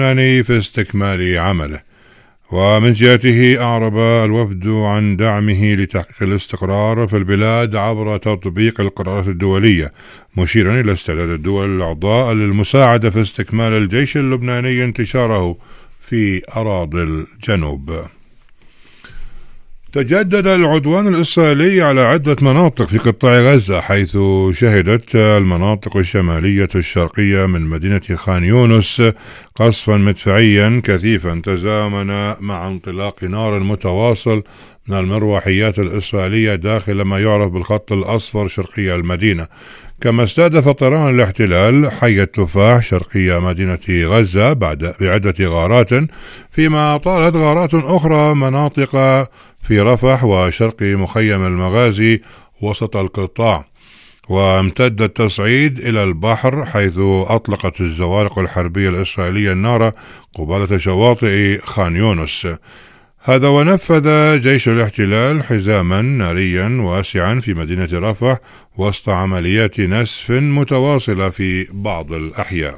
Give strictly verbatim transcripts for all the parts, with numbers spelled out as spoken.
في استكمال عمله. ومن جهته أعرب الوفد عن دعمه لتحقيق الاستقرار في البلاد عبر تطبيق القرارات الدولية، مشيرا إلى استعداد الدول الأعضاء للمساعدة في استكمال الجيش اللبناني انتشاره في أراضي الجنوب. تجدد العدوان الإسرائيلي على عدة مناطق في قطاع غزة، حيث شهدت المناطق الشمالية الشرقية من مدينة خان يونس قصفا مدفعيا كثيفا تزامن مع انطلاق نار متواصل من المروحيات الإسرائيلية داخل ما يعرف بالخط الأصفر شرقي المدينة. كما استهدف طيران الاحتلال حي التفاح شرقي مدينة غزة بعد بعدة غارات، فيما طالت غارات أخرى مناطق في رفح وشرق مخيم المغازي وسط القطاع. وامتد التصعيد إلى البحر، حيث أطلقت الزوارق الحربية الإسرائيلية النار قبالة شواطئ خان يونس. هذا ونفذ جيش الاحتلال حزاما ناريا واسعا في مدينة رفح وسط عمليات نسف متواصلة في بعض الأحياء.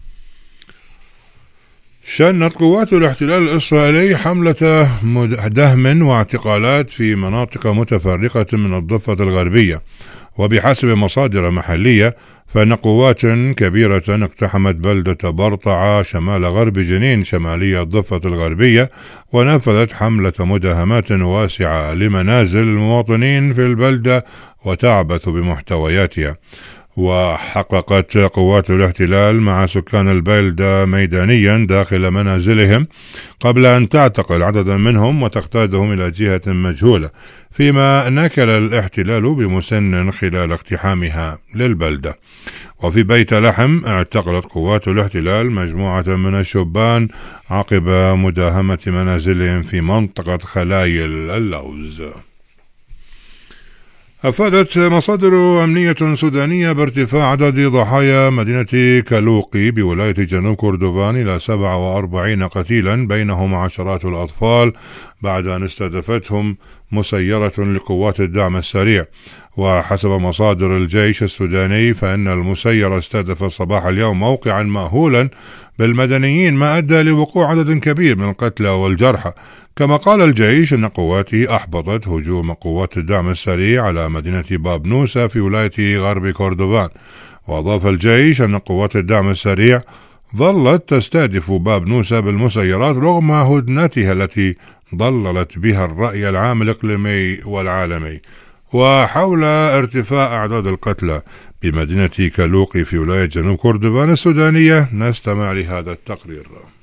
شنت قوات الاحتلال الإسرائيلي حملة دهم واعتقالات في مناطق متفرقة من الضفة الغربية، وبحسب مصادر محلية فإن قوات كبيرة اقتحمت بلدة برطعة شمال غرب جنين شمالية الضفة الغربية، ونفذت حملة مداهمات واسعة لمنازل المواطنين في البلدة وتعبث بمحتوياتها. وحققت قوات الاحتلال مع سكان البلدة ميدانيا داخل منازلهم قبل أن تعتقل عددا منهم وتقتادهم إلى جهة مجهولة، فيما نكل الاحتلال بمسن خلال اقتحامها للبلدة. وفي بيت لحم اعتقلت قوات الاحتلال مجموعة من الشبان عقب مداهمة منازلهم في منطقة خلايل اللوز. أفادت مصادر أمنية سودانية بارتفاع عدد ضحايا مدينة كالوقي بولاية جنوب كردفان إلى سبعة وأربعين قتيلا بينهم عشرات الأطفال بعد أن استهدفتهم مسيرة لقوات الدعم السريع. وحسب مصادر الجيش السوداني فإن المسيرة استهدفت صباح اليوم موقعا مأهولا بالمدنيين، ما أدى لوقوع عدد كبير من القتلى والجرحى. كما قال الجيش أن قواته أحبطت هجوم قوات الدعم السريع على مدينة باب نوسة في ولاية غرب كردفان. وأضاف الجيش أن قوات الدعم السريع ظلت تستهدف باب نوسة بالمسيرات رغم هدنتها التي ضللت بها الرأي العام الإقليمي والعالمي. وحول ارتفاع أعداد القتلى بمدينة كالوقي في ولاية جنوب كردفان السودانية نستمع لهذا التقرير.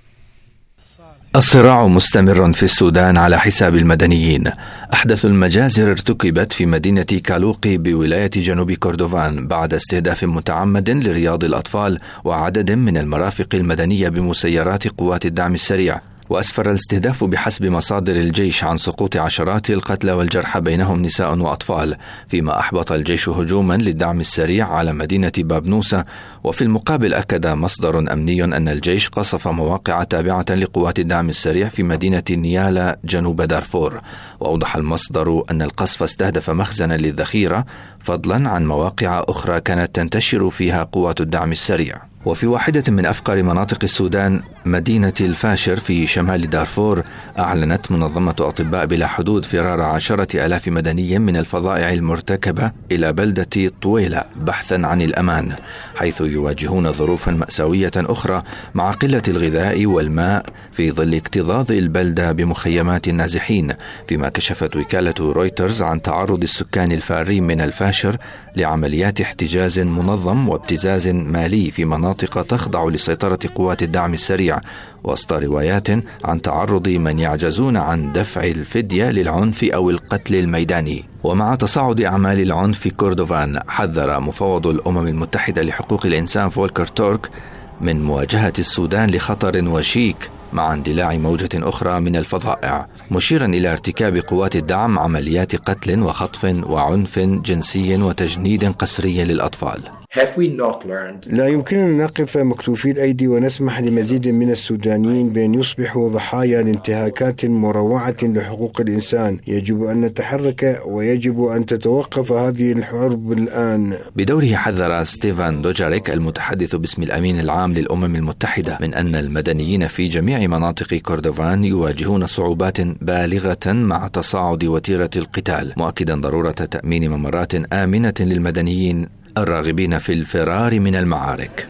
الصراع مستمر في السودان على حساب المدنيين. أحدث المجازر ارتكبت في مدينة كالوقي بولاية جنوب كردفان بعد استهداف متعمد لرياض الأطفال وعدد من المرافق المدنية بمسيرات قوات الدعم السريع. وأسفر الاستهداف بحسب مصادر الجيش عن سقوط عشرات القتلى والجرحى بينهم نساء وأطفال، فيما أحبط الجيش هجوما للدعم السريع على مدينة بابنوسة. وفي المقابل أكد مصدر أمني أن الجيش قصف مواقع تابعة لقوات الدعم السريع في مدينة نيالا جنوب دارفور. وأوضح المصدر أن القصف استهدف مخزنا للذخيرة فضلا عن مواقع أخرى كانت تنتشر فيها قوات الدعم السريع. وفي واحدة من أفقر مناطق السودان مدينة الفاشر في شمال دارفور أعلنت منظمة أطباء بلا حدود فرار عشرة ألاف مدني من الفظائع المرتكبة إلى بلدة طويلة بحثا عن الأمان، حيث يواجهون ظروفا مأساوية أخرى مع قلة الغذاء والماء في ظل اكتظاظ البلدة بمخيمات النازحين. فيما كشفت وكالة رويترز عن تعرض السكان الفارين من الفاشر لعمليات احتجاز منظم وابتزاز مالي في مناطق تخضع لسيطرة قوات الدعم السريع، وسط روايات عن تعرض من يعجزون عن دفع الفدية للعنف أو القتل الميداني. ومع تصاعد أعمال العنف في كردفان، حذر مفوض الأمم المتحدة لحقوق الإنسان فولكر تورك من مواجهة السودان لخطر وشيك مع اندلاع موجة أخرى من الفظائع، مشيرا إلى ارتكاب قوات الدعم عمليات قتل وخطف وعنف جنسي وتجنيد قسري للأطفال. لا يمكننا نقف مكتوفي الأيدي ونسمح لمزيد من السودانيين بأن يصبحوا ضحايا لانتهاكات مروعة لحقوق الإنسان. يجب أن نتحرك ويجب أن تتوقف هذه الحرب الآن. بدوره حذر ستيفان دوجاريك المتحدث باسم الأمين العام للأمم المتحدة من أن المدنيين في جميع مناطق كردوفان يواجهون صعوبات بالغة مع تصاعد وتيرة القتال، مؤكدا ضرورة تأمين ممرات آمنة للمدنيين الراغبين في الفرار من المعارك.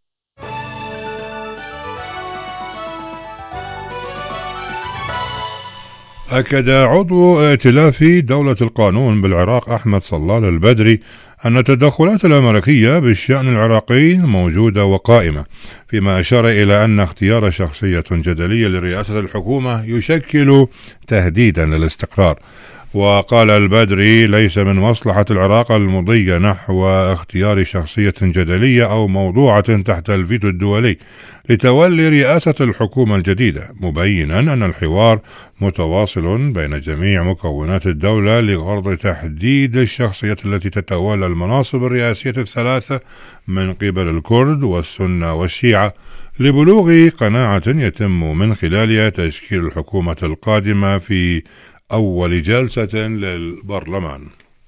أكد عضو ائتلاف دولة القانون بالعراق أحمد صلال البدري أن التدخلات الأمريكية بالشأن العراقي موجودة وقائمة، فيما أشار إلى أن اختيار شخصية جدلية لرئاسة الحكومة يشكل تهديدا للاستقرار. وقال البدري: ليس من مصلحة العراق المضي نحو اختيار شخصية جدلية أو موضوعة تحت الفيتو الدولي لتولي رئاسة الحكومة الجديدة، مبينا أن الحوار متواصل بين جميع مكونات الدولة لغرض تحديد الشخصية التي تتولى المناصب الرئاسية الثلاثة من قبل الكرد والسنة والشيعة، لبلوغ قناعة يتم من خلالها تشكيل الحكومة القادمة في أول جلسة للبرلمان.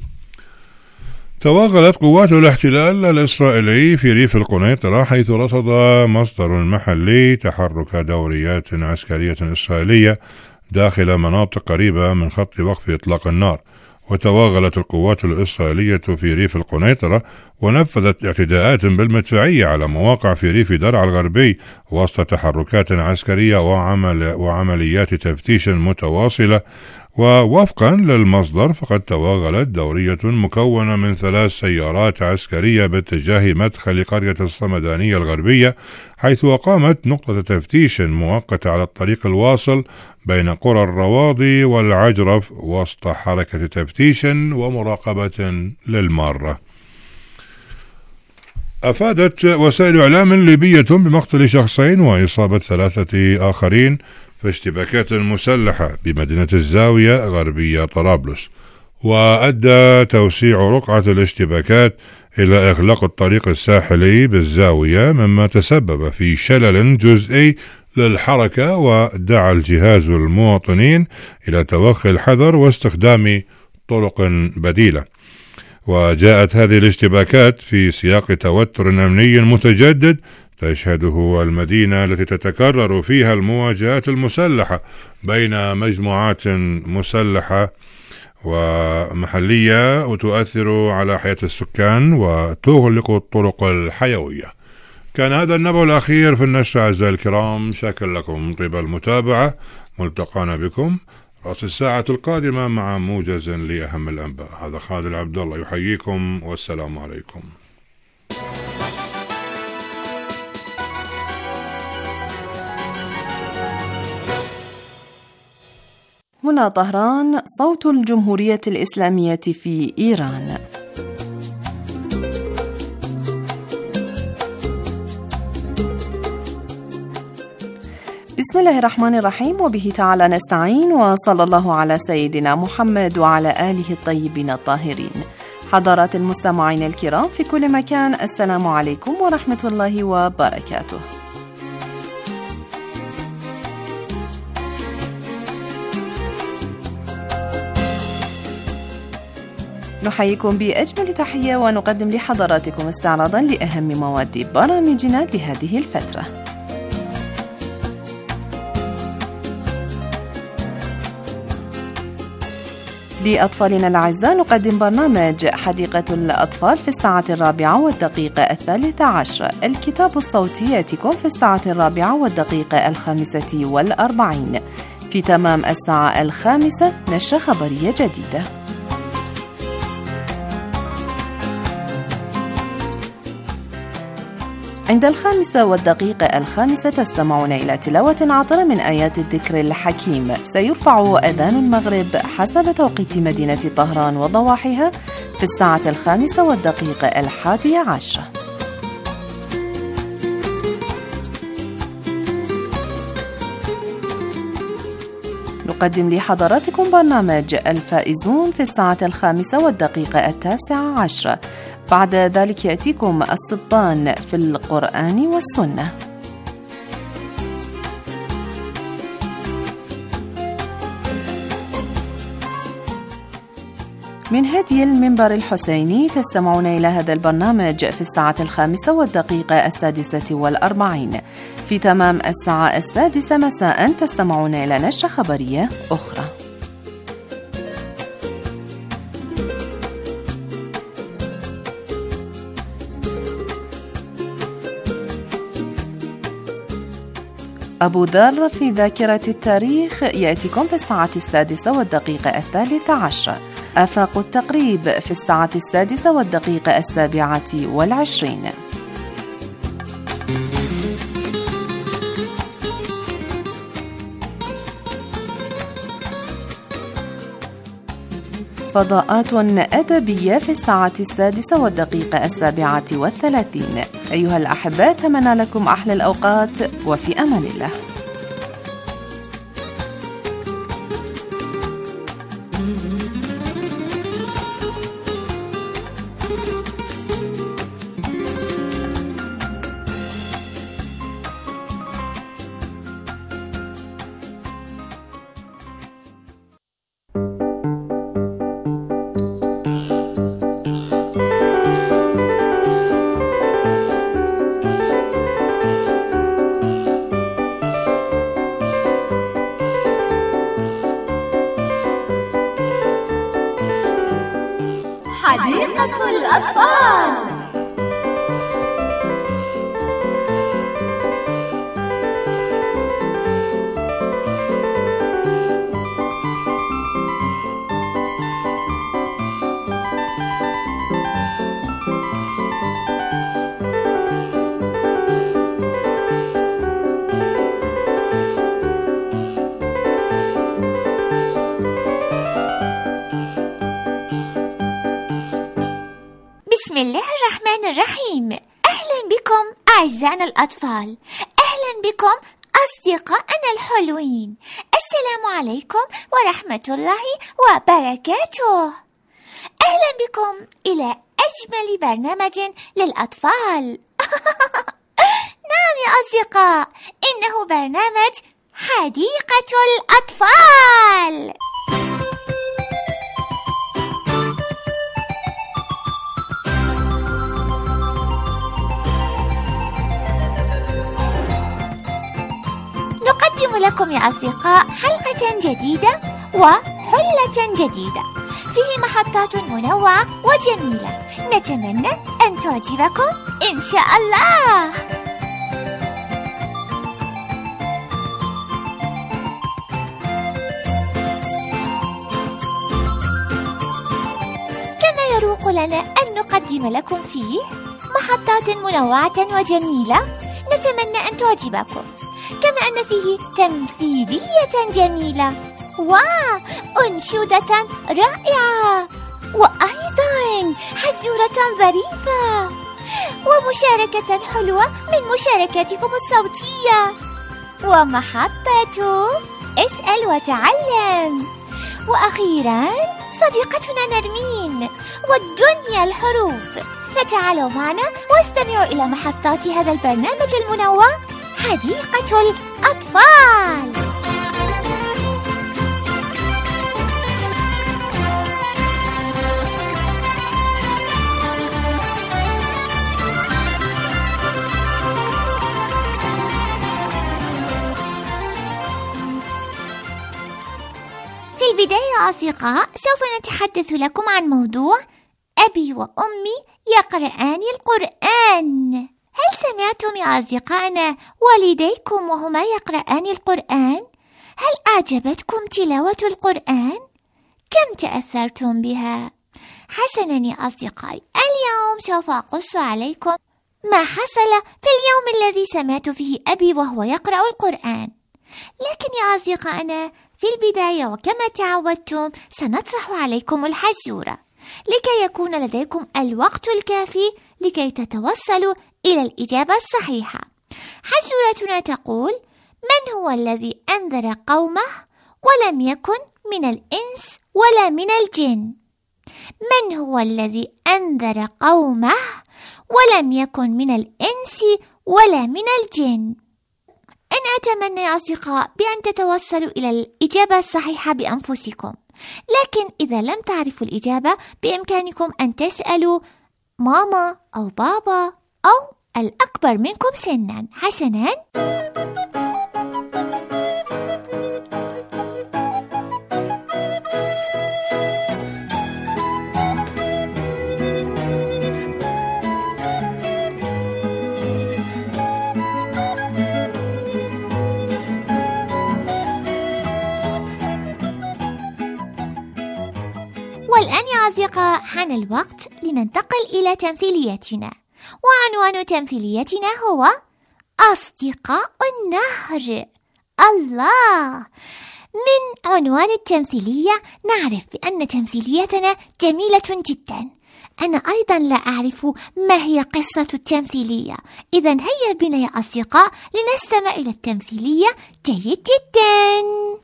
توغلت قوات الاحتلال الإسرائيلي في ريف القنيطرة، حيث رصد مصدر محلي تحرك دوريات عسكرية إسرائيلية داخل مناطق قريبة من خط وقف إطلاق النار. وتوغلت القوات الإسرائيلية في ريف القنيطرة ونفذت اعتداءات بالمدفعية على مواقع في ريف درعا الغربي وسط تحركات عسكرية وعمل وعمليات تفتيش متواصلة. ووفقا للمصدر فقد توغلت دورية مكونة من ثلاث سيارات عسكرية باتجاه مدخل قرية الصمدانية الغربية، حيث أقامت نقطة تفتيش مؤقتة على الطريق الواصل بين قرى الرواضي والعجرف وسط حركة تفتيش ومراقبة للمارة. أفادت وسائل إعلام ليبية بمقتل شخصين وإصابة ثلاثة آخرين في اشتباكات مسلحة بمدينة الزاوية غربية طرابلس. وأدى توسيع رقعة الاشتباكات إلى إغلاق الطريق الساحلي بالزاوية، مما تسبب في شلل جزئي للحركة، ودعا الجهاز المواطنين إلى توخي الحذر واستخدام طرق بديلة. وجاءت هذه الاشتباكات في سياق توتر أمني متجدد تشهده المدينة التي تتكرر فيها المواجهات المسلحة بين مجموعات مسلحة ومحلية وتؤثر على حياة السكان وتغلق الطرق الحيوية. كان هذا النبأ الأخير في النشر. أعزائي الكرام، شكر لكم طيب المتابعة، ملتقانا بكم رأس الساعة القادمة مع موجز لأهم الأنباء. هذا خالد العبد الله يحييكم، والسلام عليكم. هنا طهران، صوت الجمهورية الإسلامية في إيران. بسم الله الرحمن الرحيم، وبه تعالى نستعين، وصلى الله على سيدنا محمد وعلى آله الطيبين الطاهرين. حضرات المستمعين الكرام في كل مكان، السلام عليكم ورحمة الله وبركاته. نحييكم بأجمل تحية ونقدم لحضراتكم استعراضا لأهم مواد برامجنا لهذه الفترة. لأطفالنا الأعزاء نقدم برنامج حديقة الأطفال في الساعة الرابعة والدقيقة الثالثة عشر، الكتاب الصوتي يأتيكم في الساعة الرابعة والدقيقة الخامسة والأربعين. في تمام الساعة الخامسة نشرة خبرية جديدة. عند الخامسة والدقيقة الخامسة تستمعون إلى تلاوة عطرة من آيات الذكر الحكيم. سيرفع أذان المغرب حسب توقيت مدينة طهران وضواحيها في الساعة الخامسة والدقيقة الحادية عشرة. نقدم لحضراتكم برنامج الفائزون في الساعة الخامسة والدقيقة التاسعة عشر. بعد ذلك يأتيكم الصبان في القرآن والسنة. من هدي المنبر الحسيني تستمعون إلى هذا البرنامج في الساعة الخامسة والدقيقة السادسة والأربعين. في تمام الساعة السادسة مساء تستمعون إلى نشرة خبرية أخرى. أبو ذر في ذاكرة التاريخ يأتيكم في الساعة السادسة والدقيقة الثالثة عشر. آفاق التقريب في الساعة السادسة والدقيقة السابعة والعشرين. فضاءات أدبية في الساعة السادسة والدقيقة السابعة والثلاثين. أيها الأحباء، أتمنى لكم أحلى الأوقات وفي أمان الله. حديقة الأطفال. بسم الله الرحمن الرحيم. أهلا بكم أعزائنا الأطفال، أهلا بكم أصدقائنا الحلوين. السلام عليكم ورحمة الله وبركاته. أهلا بكم إلى أجمل برنامج للأطفال. نعم يا أصدقاء، إنه برنامج حديقة الأطفال. نقدم لكم يا أصدقاء حلقة جديدة وحلة جديدة فيه محطات منوعة وجميلة، نتمنى أن تعجبكم إن شاء الله. كما يروق لنا أن نقدم لكم فيه محطات منوعة وجميلة، نتمنى أن تعجبكم، كما أن فيه تمثيلية جميلة وأنشودة رائعة، وأيضا حزورة ظريفة، ومشاركة حلوة من مشاركاتكم الصوتية، ومحطة اسأل وتعلم، وأخيرا صديقتنا نرمين والدنيا الحروف. فتعالوا معنا واستمعوا إلى محطات هذا البرنامج المنوع حديقة الأطفال. في البداية يا أصدقاء، سوف نتحدث لكم عن موضوع أبي وأمي يقرآن القرآن. هل سمعتم يا أصدقائنا والديكم وهما يقرآن القرآن؟ هل أعجبتكم تلاوة القرآن؟ كم تأثرتم بها؟ حسناً يا أصدقائي، اليوم سوف أقص عليكم ما حصل في اليوم الذي سمعت فيه أبي وهو يقرأ القرآن. لكن يا أصدقائنا، في البداية وكما تعودتم سنطرح عليكم الحزورة لكي يكون لديكم الوقت الكافي لكي تتوصلوا إلى الإجابة الصحيحة. حزورتنا تقول: من هو الذي أنذر قومه ولم يكن من الإنس ولا من الجن. من هو الذي أنذر قومه ولم يكن من الإنس ولا من الجن؟ أنا أتمنى يا أصدقاء بأن تتوصلوا إلى الإجابة الصحيحة بأنفسكم، لكن إذا لم تعرفوا الإجابة بإمكانكم أن تسألوا ماما أو بابا أو الأكبر منكم سنا. حسنا، والآن يا أصدقاء حان الوقت لننتقل إلى تمثيليتنا، وعنوان تمثيليتنا هو أصدقاء النهر. الله! من عنوان التمثيلية نعرف بأن تمثيليتنا جميلة جدا. أنا أيضا لا أعرف ما هي قصة التمثيلية، إذا هيا بنا يا أصدقاء لنستمع إلى التمثيلية جيد جدا.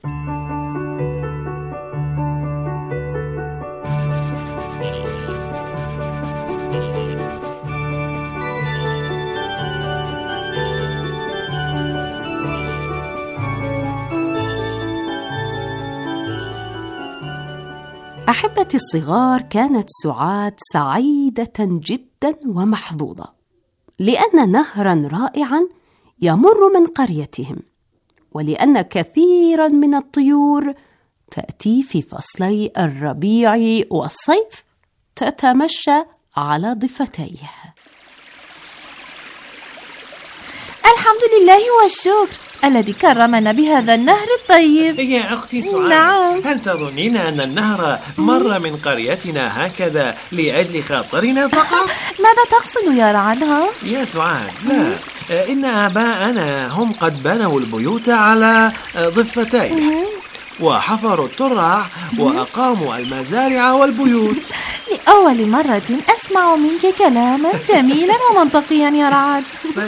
أحبتي الصغار، كانت سعاد سعيدة جدا ومحظوظة لأن نهرا رائعا يمر من قريتهم، ولأن كثيرا من الطيور تأتي في فصلي الربيع والصيف تتمشى على ضفتيه. الحمد لله والشكر الذي كرمنا بهذا النهر الطيب. يا أختي سعاد، نعم. هل تظنين أن النهر مر من قريتنا هكذا لأجل خاطرنا فقط؟ ماذا تقصد يا رعد؟ يا سعاد، لا، إن آباءنا هم قد بنوا البيوت على ضفتيه وحفروا الترع وأقاموا المزارع والبيوت. لأول مرة أسمع منك كلاما جميلا ومنطقيا يا رعد.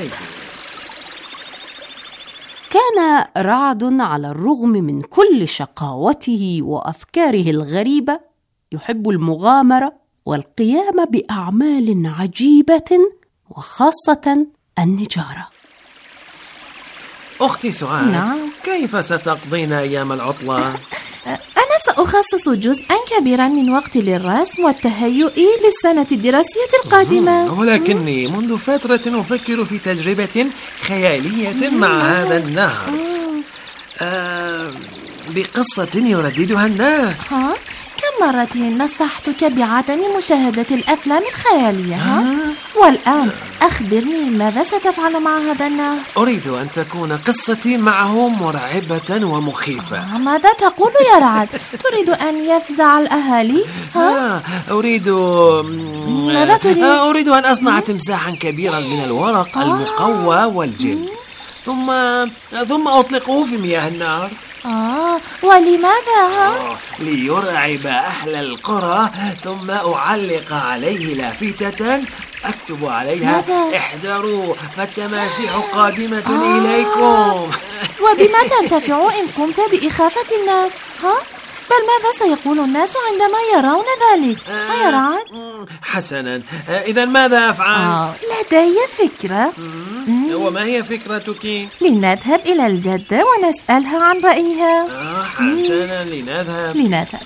كان رعد على الرغم من كل شقاوته وأفكاره الغريبة يحب المغامرة والقيام بأعمال عجيبة، وخاصة النجارة. أختي سعاد، نعم. كيف ستقضين أيام العطلة؟ أنا سأخصص جزءا كبيرا من وقتي للرسم والتهيؤ للسنة الدراسية القادمة. ولكني منذ فترة أفكر في تجربة خيالية مع هذا النهر، آه بقصة يرددها الناس. ها؟ كم مرة نصحتك بعدم مشاهدة الأفلام الخيالية؟ ها؟ والآن أخبرني ماذا ستفعل مع هذا النهر؟ أريد أن تكون قصتي معه مرعبة ومخيفة. ماذا تقول يا رعد؟ تريد أن يفزع الأهالي؟ ها؟ أريد ماذا تريد؟ أريد أن أصنع تمساحا كبيرا من الورق المقوى والجلد، ثم ثم أطلقه في مياه النهر. آه، ولماذا؟ آه، ليرعب أهل القرى، ثم أعلق عليه لافتة أكتب عليها ماذا؟ احذروا فالتماسيح قادمة آه. إليكم. وبما تنتفع إن قمت بإخافة الناس؟ ها؟ بل ماذا سيقول الناس عندما يرون ذلك؟ آه. ها يا رعد؟ حسنا، آه، إذن ماذا أفعل؟ آه. لدي فكرة. وما هي فكرتك؟ لنذهب إلى الجدة ونسألها عن رأيها. آه حسنا، لنذهب لنذهب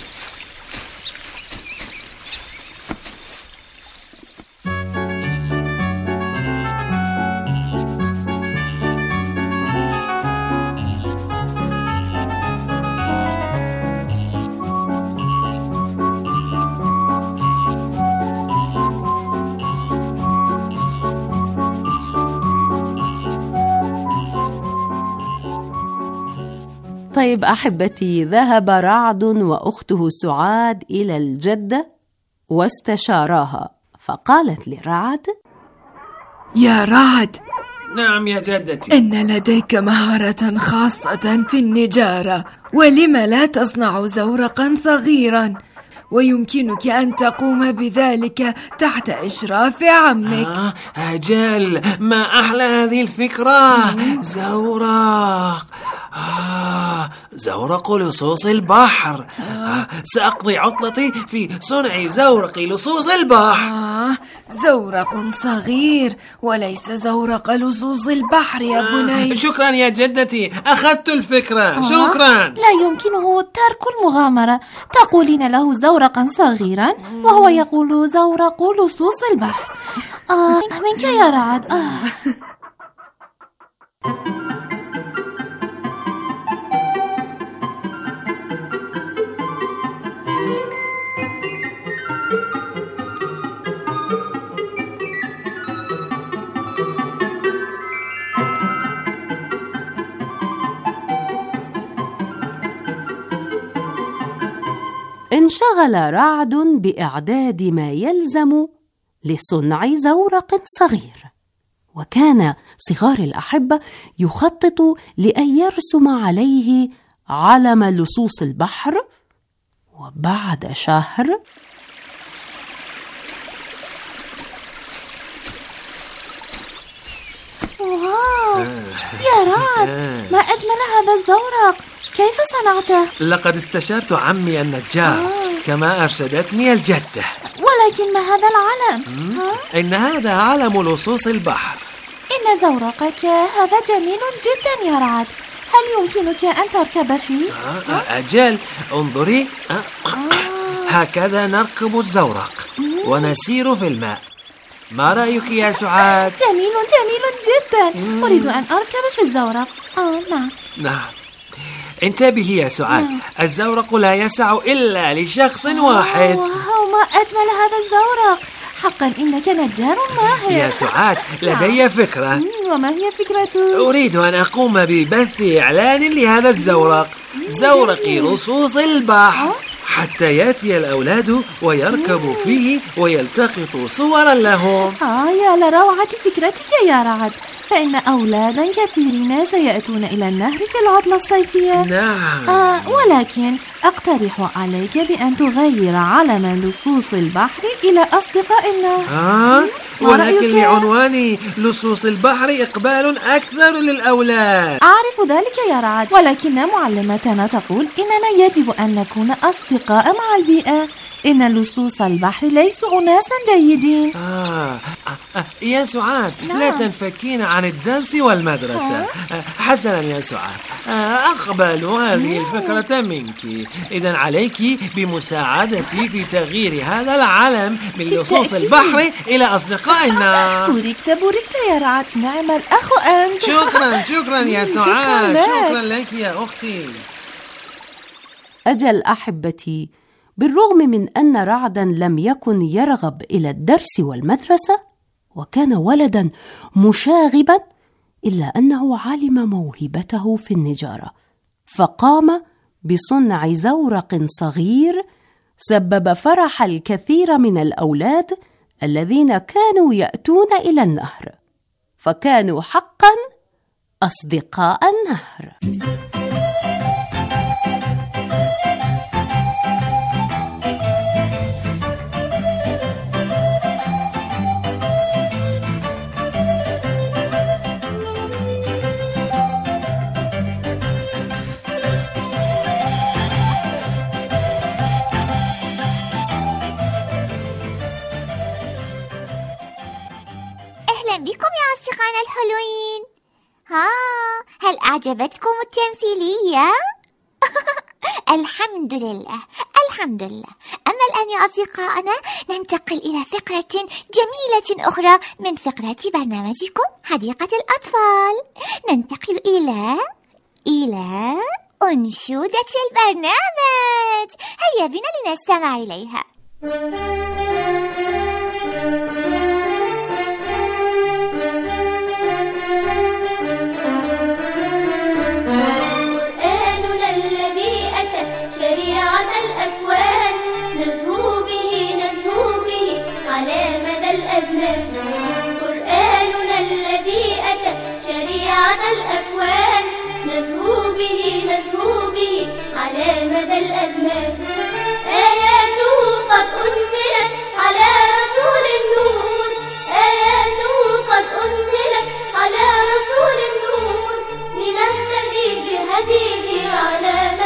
طيب أحبتي، ذهب رعد وأخته سعاد إلى الجدة واستشاراها، فقالت لرعد: يا رعد. نعم يا جدتي. إن لديك مهارة خاصة في النجارة، ولم لا تصنع زورقا صغيرا ويمكنك أن تقوم بذلك تحت إشراف عمك. آه أجل، ما أحلى هذه الفكرة. زورق، آه زورق لصوص البحر. آه. سأقضي عطلتي في صنع زورق لصوص البحر. آه، زورق صغير وليس زورق لصوص البحر يا بني. آه. شكرا يا جدتي، أخذت الفكرة. آه. شكرا. لا يمكنه ترك المغامرة. تقولين له زورقا صغيرا وهو يقول زورق لصوص البحر. آه منك يا رعد. آه. انشغل رعد بإعداد ما يلزم لصنع زورق صغير، وكان صغار الأحبة يخطط لأن يرسم عليه علم لصوص البحر. وبعد شهر واو يا رعد، ما أجمل هذا الزورق، كيف صنعته؟ لقد استشرت عمي النجار آه. كما أرشدتني الجدة. ولكن ما هذا العلم؟ آه؟ إن هذا علم لصوص البحر. إن زورقك هذا جميل جدا يا رعد، هل يمكنك أن تركب فيه؟ آه. آه. أجل، انظري. آه. آه. هكذا نركب الزورق ونسير في الماء. ما رأيك يا سعاد؟ جميل جميل جدا. مم. أريد أن أركب في الزورق. آه نعم. نعم. انتبهي يا سعاد، آه. الزورق لا يسع إلا لشخص آه. واحد. واو، ما أجمل هذا الزورق، حقا إنك نجار ماهر. يا سعاد، لدي فكرة. وما هي فكرته؟ أريد أن أقوم ببث إعلان لهذا الزورق، زورق لصوص البحر، حتى يأتي الأولاد ويركبوا فيه ويلتقطوا صورا لهم. آه يا لروعة فكرتك يا رعد، فإن أولادا كثيرين سيأتون إلى النهر في العطلة الصيفية. نعم. آه ولكن أقترح عليك بأن تغير علم لصوص البحر إلى أصدقاء النهر. آه ولكن لعنوان لصوص البحر إقبال أكثر للأولاد. أعرف ذلك يا رعد، ولكن معلمتنا تقول إننا يجب أن نكون أصدقاء مع البيئة. إن لصوص البحر ليسوا أناسا جيدين. آه. آه. آه. يا سعاد، نعم. لا تنفكين عن الدرس والمدرسة. آه. حسنا يا سعاد، آه. أقبل هذه الفكرة منك. إذن عليك بمساعدتي في تغيير هذا العلم من لصوص البحر إلى أصدقائنا. بوركت بوركت يا رعد، نعم الأخ أنت. شكرا شكرا يا سعاد. شكرا لك يا أختي. أجل أحبتي، بالرغم من أن رعدا لم يكن يرغب إلى الدرس والمدرسة وكان ولدا مشاغبا، إلا أنه علم موهبته في النجارة، فقام بصنع زورق صغير سبب فرح الكثير من الأولاد الذين كانوا يأتون إلى النهر، فكانوا حقا أصدقاء النهر. بكم يا أصدقائنا الحلوين. ها، هل أعجبتكم التمثيلية؟ الحمد لله الحمد لله. أما الآن يا أصدقائنا ننتقل إلى فقرة جميلة أخرى من فقرات برنامجكم حديقة الأطفال. ننتقل إلى إلى أنشودة البرنامج. هيا بنا لنستمع إليها. قرآننا الذي أتى شريعة الأكوان نزهو به نزهو به على مدى الأزمان. آياته قد أنزلت على رسول النور، آياته قد أنزلت على رسول النور، لنهتدي بهديه على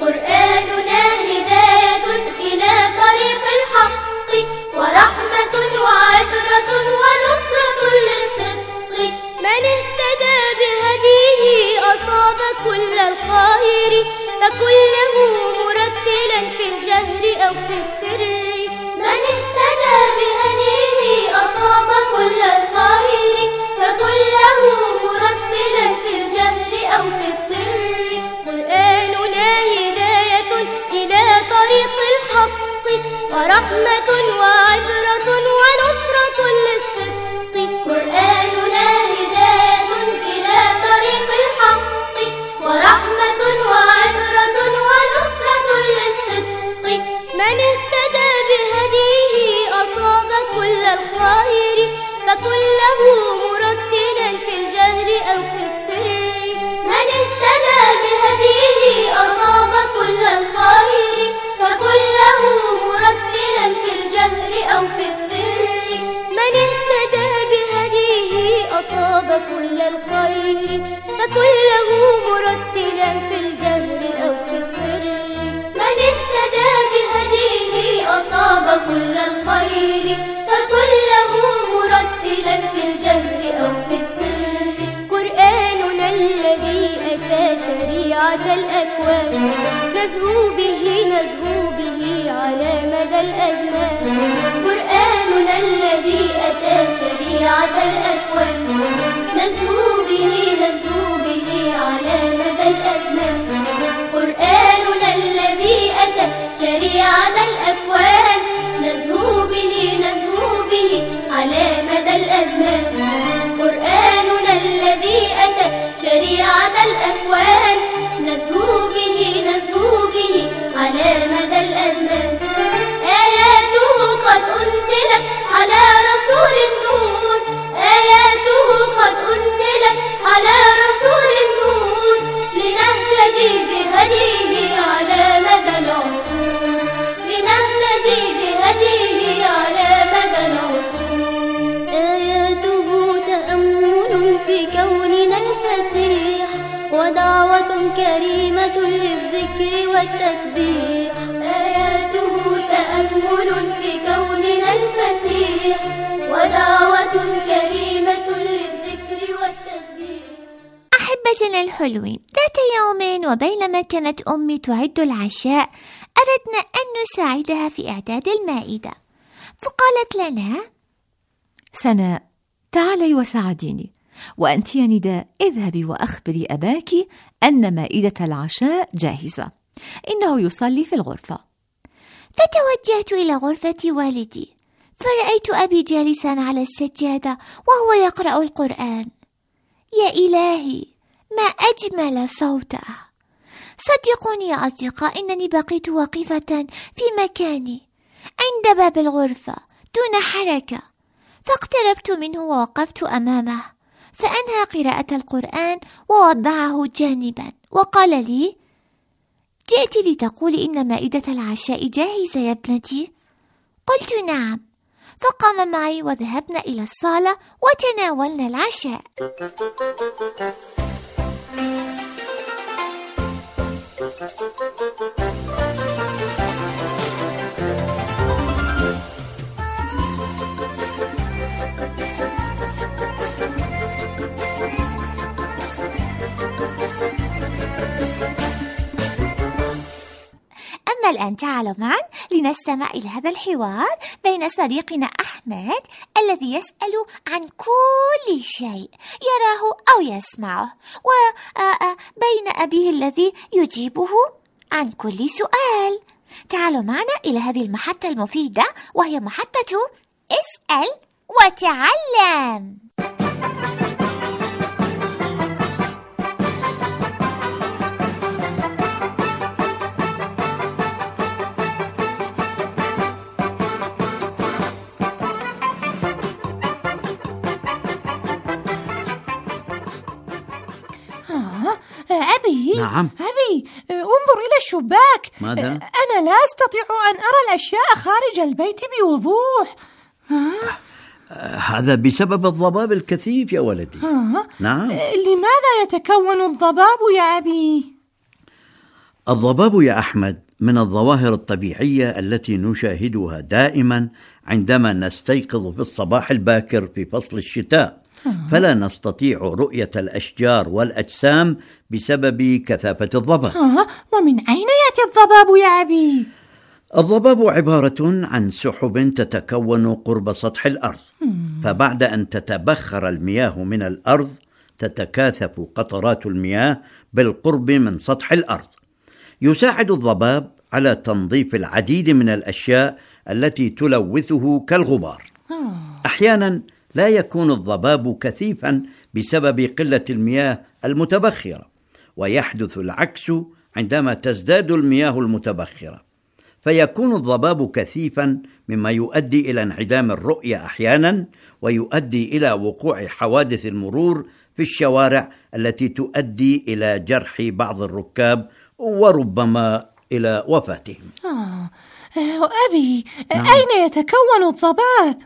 قرآننا هداية إلى طريق الحق ورحمة وعبرة ونصرة للصدق. من اهتدى بهديه أصاب كل الخير فكن له مرتلا في الجهر أو في السر. من اهتدى بهديه أصاب كل الخير فكن له مرتلا في الجهر أو في السر. قرآننا هداية إلى طريق الحق ورحمة وعبرة ونصرة للصدق. قرآننا هداية إلى طريق الحق ورحمة وعبرة ونصرة للصدق. من اهتدى بهديه أصاب كل الخير فكن له مرتلا في الجهر أو في السر. من اهتدى بهديه أصاب كل الخير فكن له مرتلا في الجهر أو في السر. من اهتدى بهديه أصاب كل الخير فكن له مرتلا في الجهر أو في السر. من اهتدى بهديه أصاب كل الخير فكن له مرتلا في الجهر أو في السر. قرآننا الذي أتى شريعة الأكوان نزهو به نزهو به على مدى الأزمان. قرآننا الذي أتى شريعة الأكوان نزهو به نزهو به على مدى الأزمان. قرآننا الذي أتى شريعة الأكوان نزهو به نزهو به على مدى الأزمان. قرآننا الذي أتى شريعة الأكوان نزهو به نزهو به على مدى الأزمان. آياته قد أنزلت على رسول النور آياته قد أنزلت على رسول النور لنهتدي بهديه على مدى العصور. لنهتدي بهديه على مدى العصور. آياته تأمل في كوننا الفسيح ودعوة كريمة للذكر والتسبيح. آياته تأمل في كوننا الفسيح ودعوة كريمة للذكر والتسبيح. أحبتنا الحلوين، ذات يوم وبينما كانت أمي تعد العشاء أردنا أن نساعدها في إعداد المائدة، فقالت لنا: سناء، تعالي وساعديني، وأنت يا نداء اذهبي وأخبري أباك أن مائدة العشاء جاهزة، إنه يصلي في الغرفة. فتوجهت إلى غرفة والدي فرأيت أبي جالسا على السجادة وهو يقرأ القرآن. يا إلهي، ما أجمل صوته! صدقوني يا أصدقاء، إنني بقيت واقفة في مكاني عند باب الغرفة دون حركة، فاقتربت منه ووقفت أمامه فأنهى قراءة القرآن ووضعه جانبا وقال لي: جئت لتقولي إن مائدة العشاء جاهزة يا ابنتي؟ قلت: نعم. فقام معي وذهبنا إلى الصالة وتناولنا العشاء. أما الآن تعالوا معا لنستمع إلى هذا الحوار بين صديقنا أحمد الذي يسأل عن كل شيء يراه أو يسمعه، وبين أبيه الذي يجيبه عن كل سؤال. تعالوا معنا إلى هذه المحطة المفيدة وهي محطة اسأل وتعلم. أبي نعم أبي انظر إلى الشباك. ماذا؟ أنا لا أستطيع أن أرى الأشياء خارج البيت بوضوح. ها؟ هذا بسبب الضباب الكثيف يا ولدي. ها؟ نعم. لماذا يتكون الضباب يا أبي؟ الضباب يا أحمد من الظواهر الطبيعية التي نشاهدها دائما عندما نستيقظ في الصباح الباكر في فصل الشتاء، فلا نستطيع رؤية الأشجار والأجسام بسبب كثافة الضباب. آه، ومن أين يأتي الضباب يا أبي؟ الضباب عبارة عن سحب تتكون قرب سطح الأرض، فبعد أن تتبخر المياه من الأرض تتكاثف قطرات المياه بالقرب من سطح الأرض. يساعد الضباب على تنظيف العديد من الأشياء التي تلوثه كالغبار. أحيانا لا يكون الضباب كثيفا بسبب قلة المياه المتبخرة، ويحدث العكس عندما تزداد المياه المتبخرة، فيكون الضباب كثيفا مما يؤدي إلى انعدام الرؤية أحيانا، ويؤدي إلى وقوع حوادث المرور في الشوارع التي تؤدي إلى جرح بعض الركاب وربما إلى وفاتهم. آه أبي، نعم. أين يتكون الضباب؟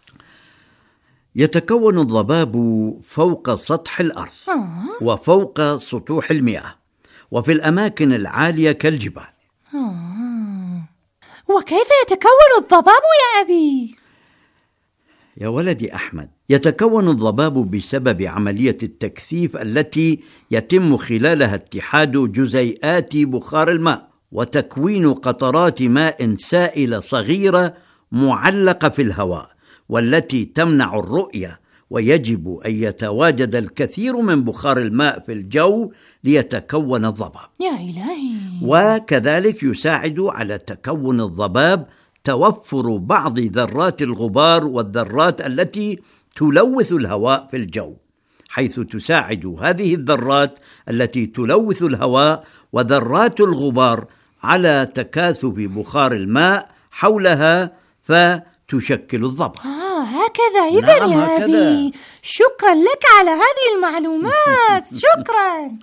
يتكون الضباب فوق سطح الأرض آه. وفوق سطوح المياه وفي الأماكن العالية كالجبال. آه. وكيف يتكون الضباب يا أبي؟ يا ولدي أحمد، يتكون الضباب بسبب عملية التكثيف التي يتم خلالها اتحاد جزيئات بخار الماء وتكوين قطرات ماء سائلة صغيرة معلقة في الهواء، والتي تمنع الرؤية، ويجب أن يتواجد الكثير من بخار الماء في الجو ليتكون الضباب. يا إلهي! وكذلك يساعد على تكون الضباب توفر بعض ذرات الغبار والذرات التي تلوث الهواء في الجو، حيث تساعد هذه الذرات التي تلوث الهواء وذرات الغبار على تكاثف بخار الماء حولها فتشكل الضباب. آه هكذا إذن. نعم يا هكذا. أبي شكرا لك على هذه المعلومات. شكرا.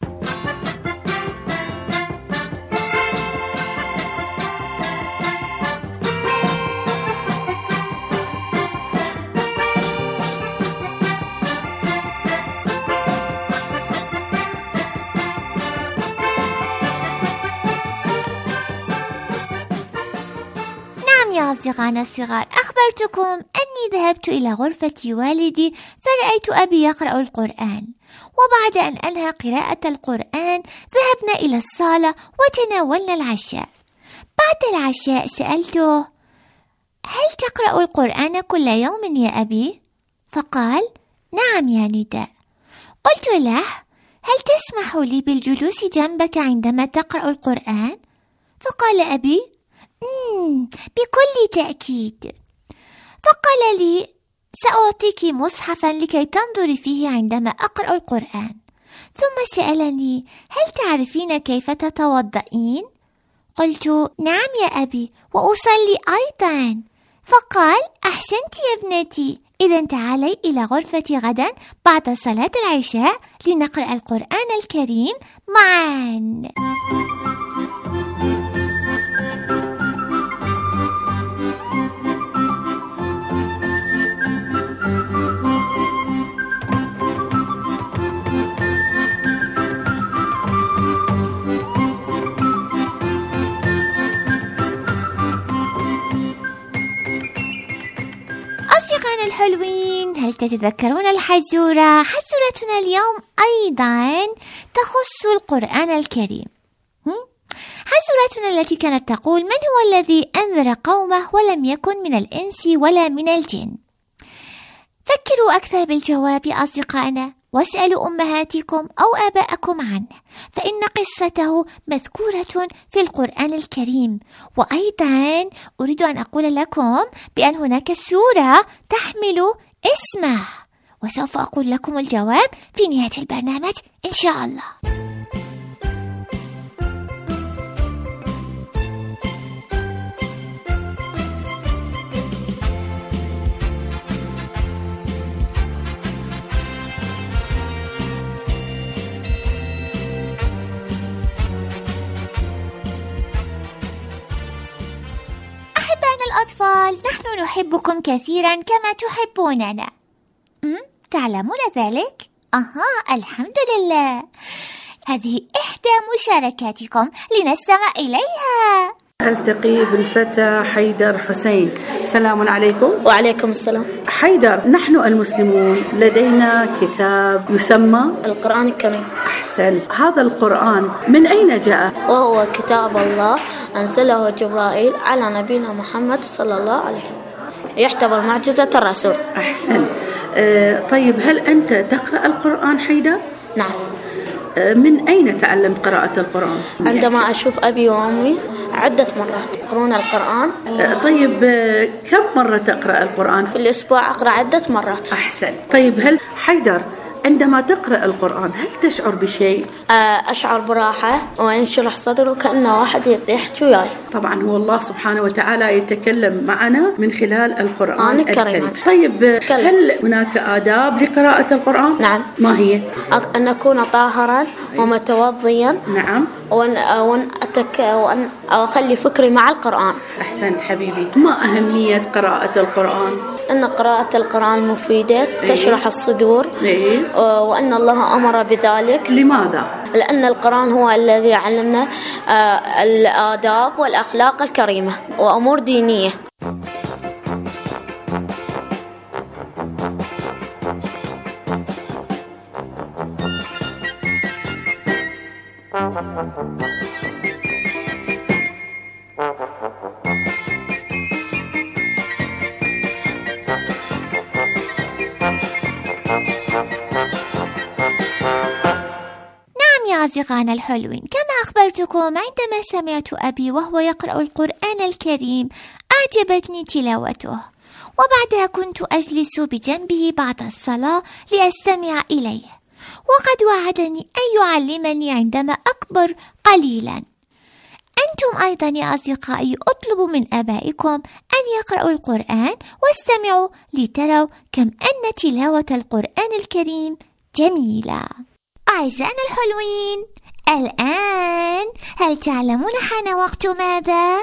يا أصدقائنا الصغار، أخبرتكم أني ذهبت إلى غرفة والدي فرأيت أبي يقرأ القرآن، وبعد أن أنهى قراءة القرآن ذهبنا إلى الصالة وتناولنا العشاء. بعد العشاء سألته: هل تقرأ القرآن كل يوم يا أبي؟ فقال: نعم يا نداء. قلت له: هل تسمح لي بالجلوس جنبك عندما تقرأ القرآن؟ فقال أبي: مم بكل تأكيد. فقال لي: سأعطيك مصحفا لكي تنظري فيه عندما أقرأ القرآن. ثم سألني: هل تعرفين كيف تتوضئين؟ قلت: نعم يا أبي، وأصلي أيضا. فقال: أحسنت يا ابنتي، إذن تعالي إلى غرفتي غدا بعد صلاة العشاء لنقرأ القرآن الكريم معا. أصدقائنا الحلوين، هل تتذكرون الحزورة؟ حزورتنا اليوم أيضا تخص القرآن الكريم. حزورتنا التي كانت تقول: من هو الذي أنذر قومه ولم يكن من الإنس ولا من الجن؟ فكروا أكثر بالجواب يا أصدقائنا، واسألوا أمهاتكم أو آباءكم عنه، فإن قصته مذكورة في القرآن الكريم. وأيضا أريد أن أقول لكم بأن هناك سورة تحمل اسمه، وسوف أقول لكم الجواب في نهاية البرنامج إن شاء الله. الأطفال، نحن نحبكم كثيرا كما تحبوننا. أم؟ تعلمون ذلك؟ أها، الحمد لله. هذه إحدى مشاركاتكم لنستمع إليها. ألتقي بالفتى حيدر حسين. سلام عليكم. وعليكم السلام. حيدر، نحن المسلمون لدينا كتاب يسمى القرآن الكريم. أحسن. هذا القرآن من أين جاء؟ وهو كتاب الله أنزله جبرائيل على نبينا محمد صلى الله عليه وسلم، يعتبر معجزة الرسول. أحسن. أه طيب، هل أنت تقرأ القرآن حيدر؟ نعم. من أين تعلمت قراءة القرآن؟ عندما أشوف أبي وأمي عدة مرات يقرؤون القرآن. طيب، كم مرة تقرأ القرآن؟ في الأسبوع أقرأ عدة مرات. أحسن. طيب، هل حيدر عندما تقرأ القرآن هل تشعر بشيء؟ أشعر براحة وينشرح صدره كأنه واحد يحكي وياي. طبعا هو الله سبحانه وتعالى يتكلم معنا من خلال القرآن الكريم. طيب، كلم. هل هناك آداب لقراءة القرآن؟ نعم. ما هي؟ أن أكون طاهرا ومتوضيا. نعم. وأن, وأن, أتك وأن أخلي فكري مع القرآن. أحسنت حبيبي. ما أهمية قراءة القرآن؟ أن قراءة القرآن مفيدة. إيه؟ تشرح الصدور. إيه؟ وأن الله أمر بذلك. لماذا؟ لأن القرآن هو الذي علمنا الآداب والأخلاق الكريمة وأمور دينية. أصدقائنا الحلوين، كما أخبرتكم عندما سمعت أبي وهو يقرأ القرآن الكريم أعجبتني تلاوته، وبعدها كنت أجلس بجنبه بعد الصلاة لأستمع إليه، وقد وعدني أن يعلمني عندما أكبر قليلا. أنتم أيضا يا أصدقائي أطلب من آبائكم أن يقرأوا القرآن واستمعوا لتروا كم أن تلاوة القرآن الكريم جميلة. أعزائنا الحلوين، الآن هل تعلمون حان وقت ماذا؟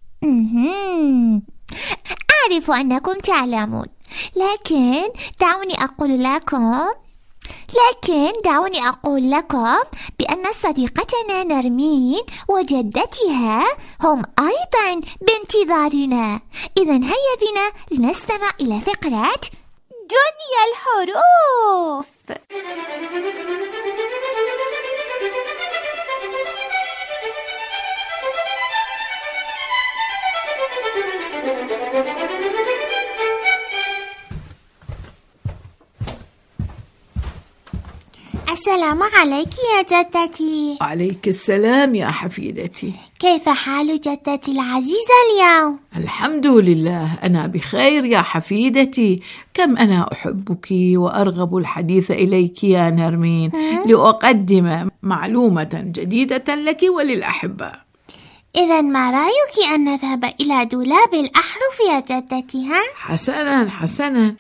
أعرف أنكم تعلمون، لكن دعوني أقول لكم لكن دعوني أقول لكم بأن صديقتنا نرمين وجدتها هم أيضا بانتظارنا. إذن هيا بنا لنستمع إلى فقرة دنيا الحروف. السلام عليك يا جدتي. عليك السلام يا حفيدتي. كيف حال جدتي العزيزة اليوم؟ الحمد لله، أنا بخير يا حفيدتي. كم أنا أحبك وأرغب الحديث إليك يا نرمين لأقدم معلومة جديدة لك وللأحباء. إذن ما رأيك أن نذهب إلى دولاب الأحرف يا جدتي؟ ها؟ حسنا حسنا.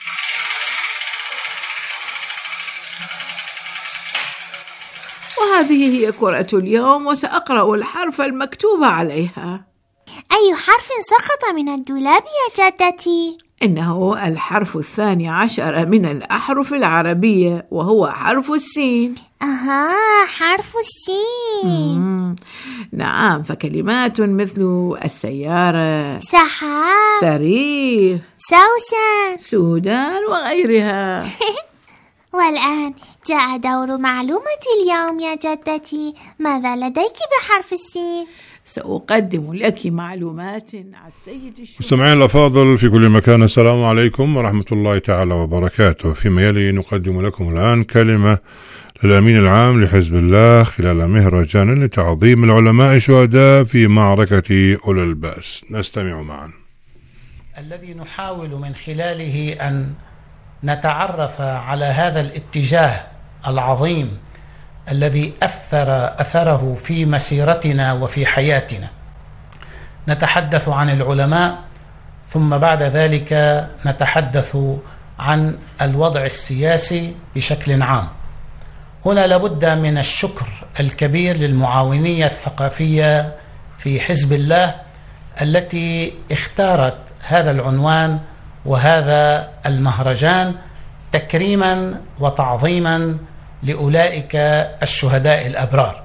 وهذه هي كرة اليوم، وسأقرأ الحرف المكتوب عليها. أي حرف سقط من الدولاب يا جدتي؟ إنه الحرف الثاني عشر من الأحرف العربية، وهو حرف السين. أها، حرف السين. مم. نعم، فكلمات مثل السيارة، سحاب، سرير، سوسن، سودان وغيرها. والآن جاء دور معلومة اليوم يا جدتي. ماذا لديك بحرف السين؟ سأقدم لك معلومات عن السيد الشرطي. مستمعين الأفاضل في كل مكان، السلام عليكم ورحمة الله تعالى وبركاته. فيما يلي نقدم لكم الآن كلمة للأمين العام لحزب الله خلال مهرجان لتعظيم العلماء الشهداء في معركة أولي البأس. نستمع معا. الذي نحاول من خلاله أن نتعرف على هذا الاتجاه العظيم الذي أثر أثره في مسيرتنا وفي حياتنا. نتحدث عن العلماء، ثم بعد ذلك نتحدث عن الوضع السياسي بشكل عام. هنا لابد من الشكر الكبير للمعاونية الثقافية في حزب الله التي اختارت هذا العنوان وهذا المهرجان تكريما وتعظيما لأولئك الشهداء الأبرار.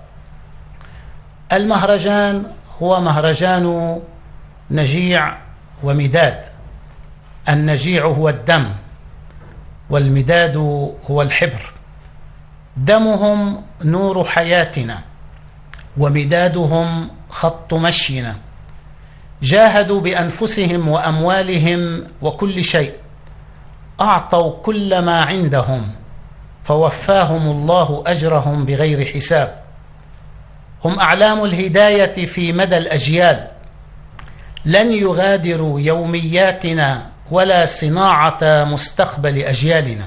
المهرجان هو مهرجان نجيع ومداد. النجيع هو الدم، والمداد هو الحبر. دمهم نور حياتنا، ومدادهم خط مشينا. جاهدوا بأنفسهم وأموالهم وكل شيء، أعطوا كل ما عندهم، فوفاهم الله أجرهم بغير حساب. هم أعلام الهداية في مدى الأجيال، لن يغادروا يومياتنا ولا صناعة مستقبل أجيالنا.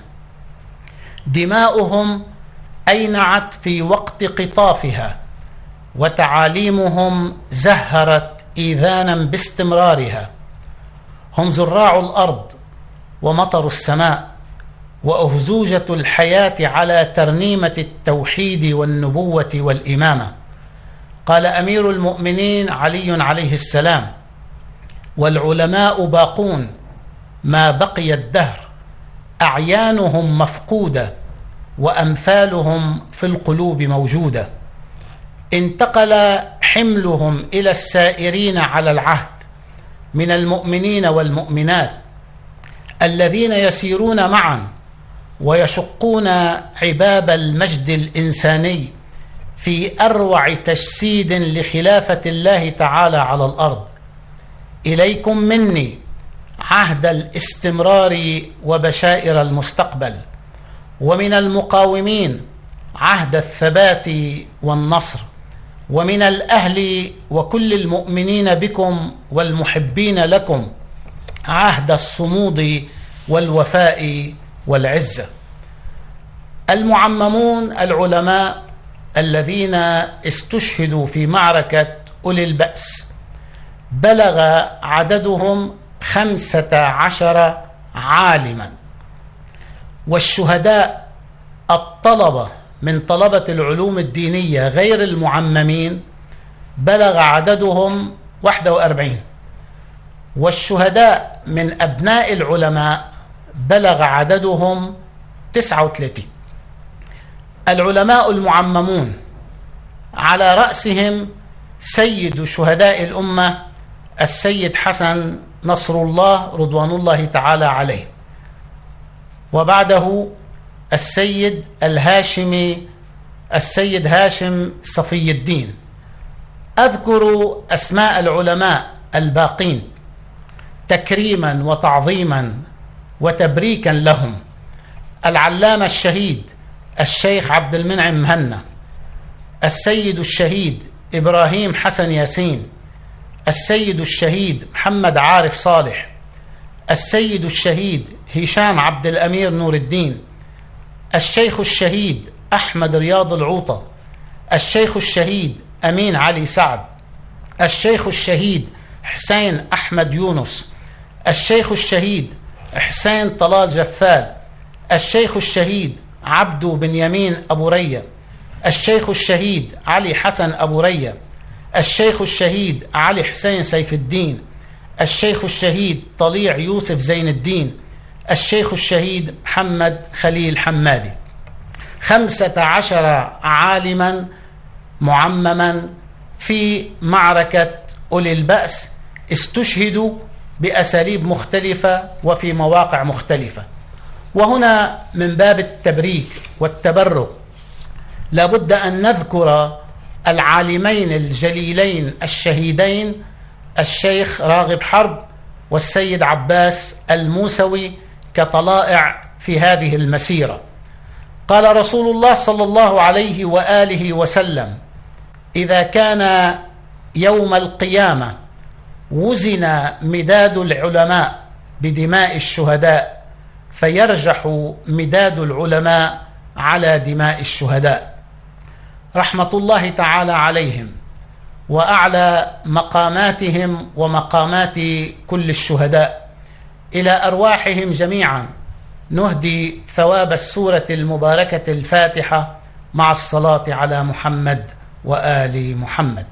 دماؤهم أينعت في وقت قطافها، وتعاليمهم زهرت إيذانا باستمرارها. هم زراع الأرض ومطر السماء، وأهزوجة الحياة على ترنيمة التوحيد والنبوة والإمامة. قال أمير المؤمنين علي عليه السلام: والعلماء باقون ما بقي الدهر، أعيانهم مفقودة وأمثالهم في القلوب موجودة. انتقل حملهم إلى السائرين على العهد من المؤمنين والمؤمنات الذين يسيرون معا ويشقون عباب المجد الإنساني في أروع تجسيد لخلافة الله تعالى على الأرض. إليكم مني عهد الاستمرار وبشائر المستقبل، ومن المقاومين عهد الثبات والنصر، ومن الأهل وكل المؤمنين بكم والمحبين لكم عهد الصمود والوفاء والعزة. المعممون العلماء الذين استشهدوا في معركة أولي البأس بلغ عددهم خمسة عشر عالما. والشهداء الطلبة من طلبة العلوم الدينية غير المعممين بلغ عددهم واحد وأربعين. والشهداء من أبناء العلماء بلغ عددهم تسعة وثلاثين. العلماء المعممون على رأسهم سيد شهداء الأمة السيد حسن نصر الله رضوان الله تعالى عليه، وبعده السيد الهاشمي السيد هاشم صفي الدين. أذكر أسماء العلماء الباقين تكريما وتعظيما وتبريكا لهم: العلامة الشهيد الشيخ عبد المنعم مهنا، السيد الشهيد إبراهيم حسن ياسين، السيد الشهيد محمد عارف صالح، السيد الشهيد هشام عبد الأمير نور الدين، الشيخ الشهيد أحمد رياض العوطة، الشيخ الشهيد أمين علي سعد، الشيخ الشهيد حسين أحمد يونس، الشيخ الشهيد حسين طلال جفال، الشيخ الشهيد عبدو بن يمين أبو ريا، الشيخ الشهيد علي حسن أبو ريا، الشيخ الشهيد علي حسين سيف الدين، الشيخ الشهيد طليع يوسف زين الدين، الشيخ الشهيد محمد خليل حمادي. خمسة عشر عالما معمما في معركة أولي البأس استشهدوا بأساليب مختلفة وفي مواقع مختلفة. وهنا من باب التبريك والتبرك لابد أن نذكر العالمين الجليلين الشهيدين الشيخ راغب حرب والسيد عباس الموسوي كطلائع في هذه المسيرة. قال رسول الله صلى الله عليه وآله وسلم: إذا كان يوم القيامة وزن مداد العلماء بدماء الشهداء فيرجح مداد العلماء على دماء الشهداء. رحمة الله تعالى عليهم وأعلى مقاماتهم ومقامات كل الشهداء. إلى أرواحهم جميعا نهدي ثواب السورة المباركة الفاتحة مع الصلاة على محمد وآل محمد.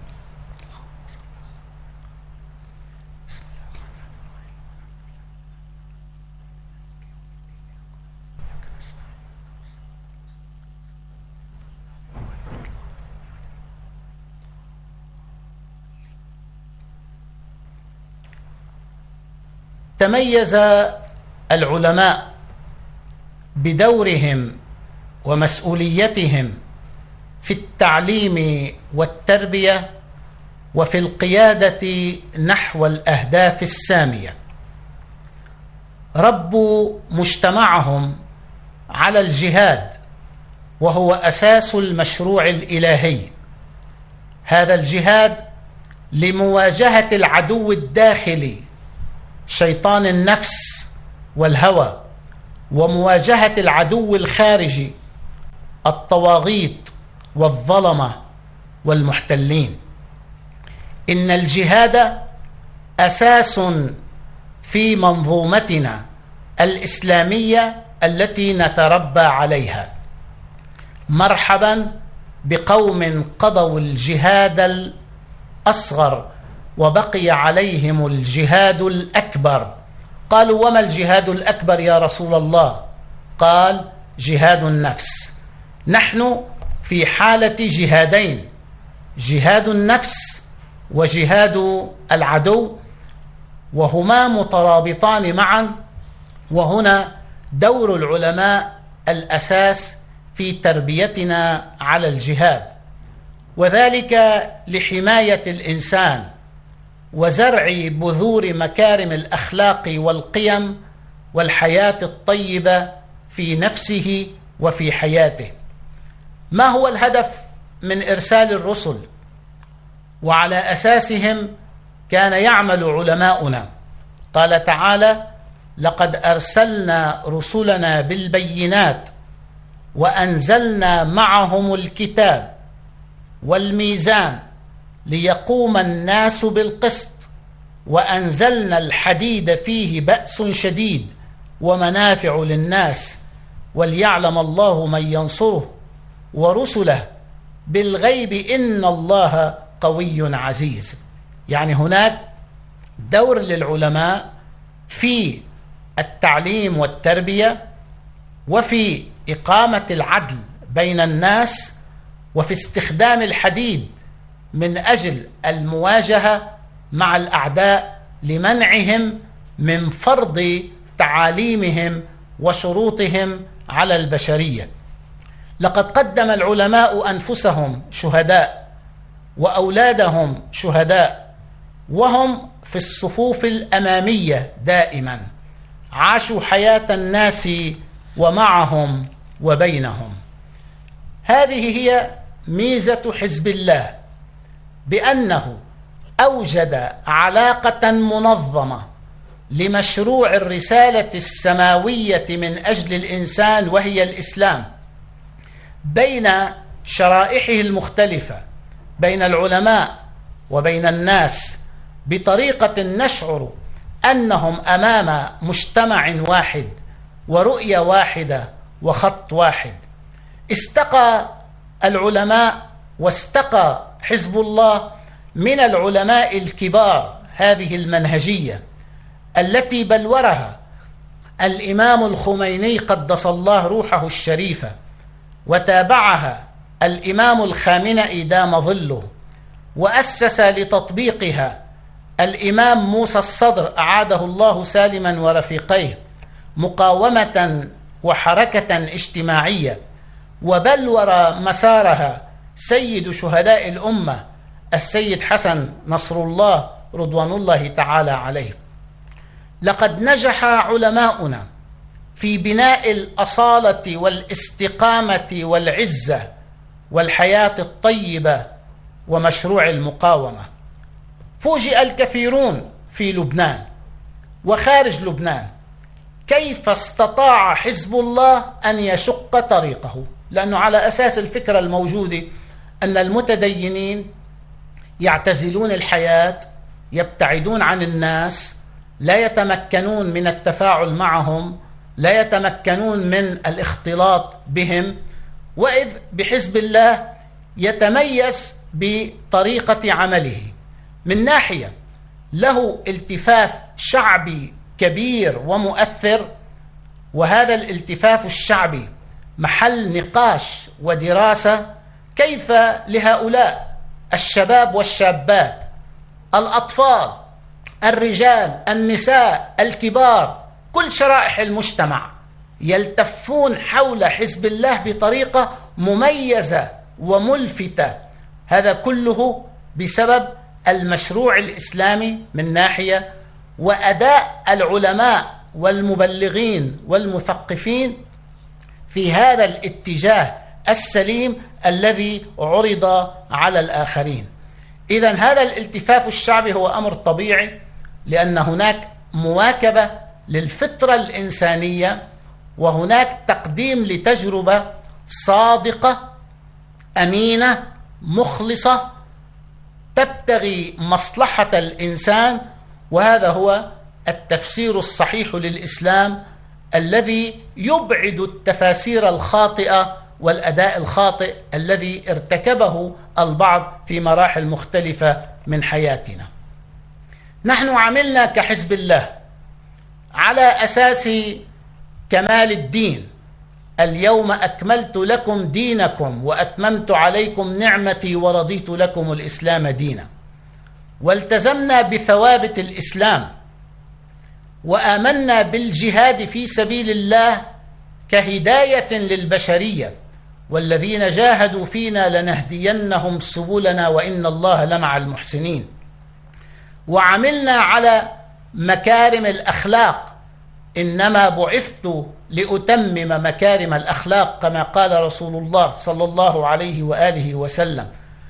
تميز العلماء بدورهم ومسؤوليتهم في التعليم والتربية وفي القيادة نحو الأهداف السامية. ربوا مجتمعهم على الجهاد، وهو أساس المشروع الإلهي. هذا الجهاد لمواجهة العدو الداخلي شيطان النفس والهوى، ومواجهة العدو الخارجي الطواغيت والظلمة والمحتلين. إن الجهاد أساس في منظومتنا الإسلامية التي نتربى عليها. مرحبا بقوم قضوا الجهاد الأصغر وبقي عليهم الجهاد الأكبر. قالوا: وما الجهاد الأكبر يا رسول الله؟ قال: جهاد النفس. نحن في حالة جهادين، جهاد النفس وجهاد العدو، وهما مترابطان معا. وهنا دور العلماء الأساس في تربيتنا على الجهاد، وذلك لحماية الإنسان وزرع بذور مكارم الأخلاق والقيم والحياة الطيبة في نفسه وفي حياته. ما هو الهدف من إرسال الرسل؟ وعلى أساسهم كان يعمل علماؤنا. قال تعالى: لقد أرسلنا رسلنا بالبينات وأنزلنا معهم الكتاب والميزان ليقوم الناس بالقسط وأنزلنا الحديد فيه بأس شديد ومنافع للناس وليعلم الله من ينصره ورسله بالغيب إن الله قوي عزيز. يعني هناك دور للعلماء في التعليم والتربية، وفي إقامة العدل بين الناس، وفي استخدام الحديد من أجل المواجهة مع الأعداء لمنعهم من فرض تعاليمهم وشروطهم على البشرية. لقد قدم العلماء أنفسهم شهداء وأولادهم شهداء، وهم في الصفوف الأمامية دائما، عاشوا حياة الناس ومعهم وبينهم. هذه هي ميزة حزب الله، بأنه أوجد علاقة منظمة لمشروع الرسالة السماوية من أجل الإنسان وهي الإسلام بين شرائحه المختلفة، بين العلماء وبين الناس، بطريقة نشعر أنهم أمام مجتمع واحد ورؤية واحدة وخط واحد. استقى العلماء واستقى حزب الله من العلماء الكبار هذه المنهجية التي بلورها الإمام الخميني قدس الله روحه الشريفة، وتابعها الإمام الخامنئي دام ظله، وأسس لتطبيقها الإمام موسى الصدر أعاده الله سالما ورفيقيه، مقاومة وحركة اجتماعية، وبلور مسارها سيد شهداء الأمة السيد حسن نصر الله رضوان الله تعالى عليه. لقد نجح علماؤنا في بناء الأصالة والاستقامة والعزة والحياة الطيبة ومشروع المقاومة. فوجئ الكثيرون في لبنان وخارج لبنان كيف استطاع حزب الله أن يشق طريقه، لأنه على أساس الفكرة الموجودة أن المتدينين يعتزلون الحياة، يبتعدون عن الناس، لا يتمكنون من التفاعل معهم، لا يتمكنون من الاختلاط بهم، وإذ بحزب الله يتميز بطريقة عمله. من ناحية له التفاف شعبي كبير ومؤثر، وهذا الالتفاف الشعبي محل نقاش ودراسة كيف لهؤلاء الشباب والشابات الأطفال الرجال، النساء، الكبار، كل شرائح المجتمع يلتفون حول حزب الله بطريقة مميزة وملفتة. هذا كله بسبب المشروع الإسلامي من ناحية، وأداء العلماء والمبلغين والمثقفين في هذا الاتجاه السليم الذي عرض على الآخرين. إذن هذا الالتفاف الشعبي هو أمر طبيعي، لأن هناك مواكبة للفطرة الإنسانية، وهناك تقديم لتجربة صادقة أمينة مخلصة تبتغي مصلحة الإنسان. وهذا هو التفسير الصحيح للإسلام الذي يبعد التفاسير الخاطئة والأداء الخاطئ الذي ارتكبه البعض في مراحل مختلفة من حياتنا. نحن عملنا كحزب الله على أساس كمال الدين. اليوم أكملت لكم دينكم وأتممت عليكم نعمتي ورضيت لكم الإسلام دينا. والتزمنا بثوابت الإسلام، وآمنا بالجهاد في سبيل الله كهداية للبشرية، والذين جاهدوا فينا لنهدينهم سبلنا وإن الله لمع المحسنين. وعملنا على مكارم الأخلاق، إنما بعثت لأتمم مكارم الأخلاق كما قال رسول الله صلى الله عليه وآله وسلم.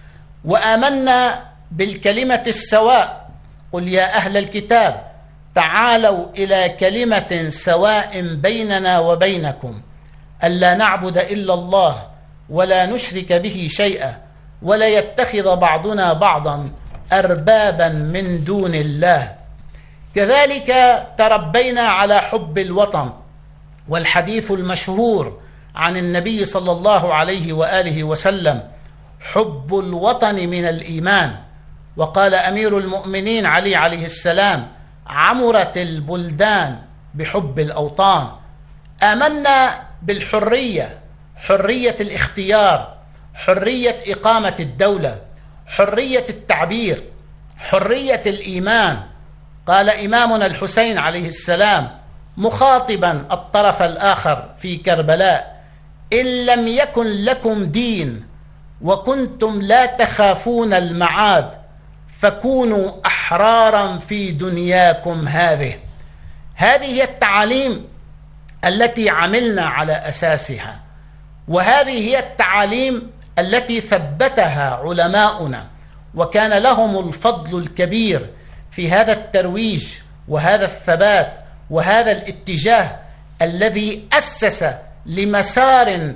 وآمنا بالكلمة السواء، قل يا أهل الكتاب تعالوا إلى كلمة سواء بيننا وبينكم ألا نعبد إلا الله ولا نشرك به شيئا ولا يتخذ بعضنا بعضا أربابا من دون الله. كذلك تربينا على حب الوطن، والحديث المشهور عن النبي صلى الله عليه وآله وسلم حب الوطن من الإيمان. وقال أمير المؤمنين علي عليه السلام عمرت البلدان بحب الأوطان. آمنا بالحرية، حرية الاختيار، حرية إقامة الدولة، حرية التعبير، حرية الإيمان. قال إمامنا الحسين عليه السلام مخاطبا الطرف الآخر في كربلاء إن لم يكن لكم دين وكنتم لا تخافون المعاد فكونوا أحرارا في دنياكم هذه. هذه هي التعاليم التي عملنا على أساسها، وهذه هي التعاليم التي ثبتها علماؤنا، وكان لهم الفضل الكبير في هذا الترويج وهذا الثبات وهذا الاتجاه الذي أسس لمسار